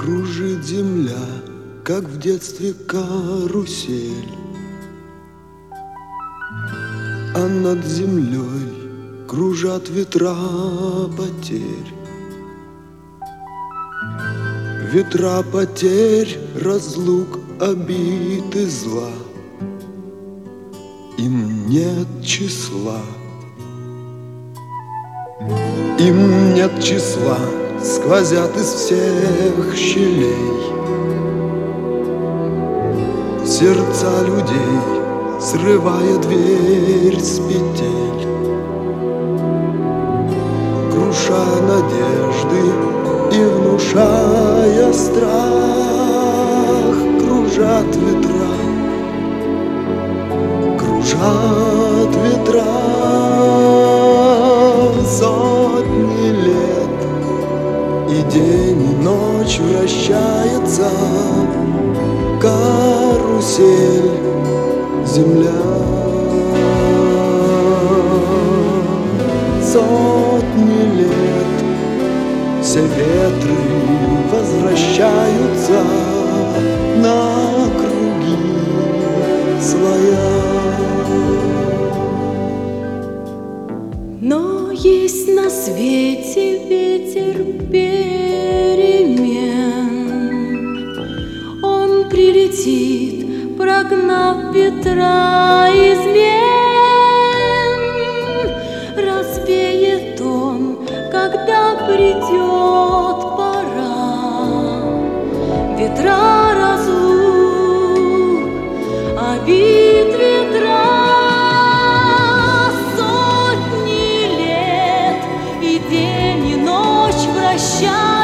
Кружит земля, как в детстве карусель, а над землей кружат ветра потерь. Ветра потерь, разлук, обид и зла. Им нет числа. Им нет числа, сквозят из всех щелей сердца людей, срывая дверь с петель, круша надежды и внушая страх. Кружат ветра, кружат ветра сотни лет, и день и ночь вращается карусель земля. Сотни лет все ветры возвращаются на круги своя. Но есть на свете ветер перемен. Он прилетит, прогнав ветра измен. Развеет он, когда придет пора. Ветра разлук, обид, ветра. Сотни лет, и день, и ночь вращаются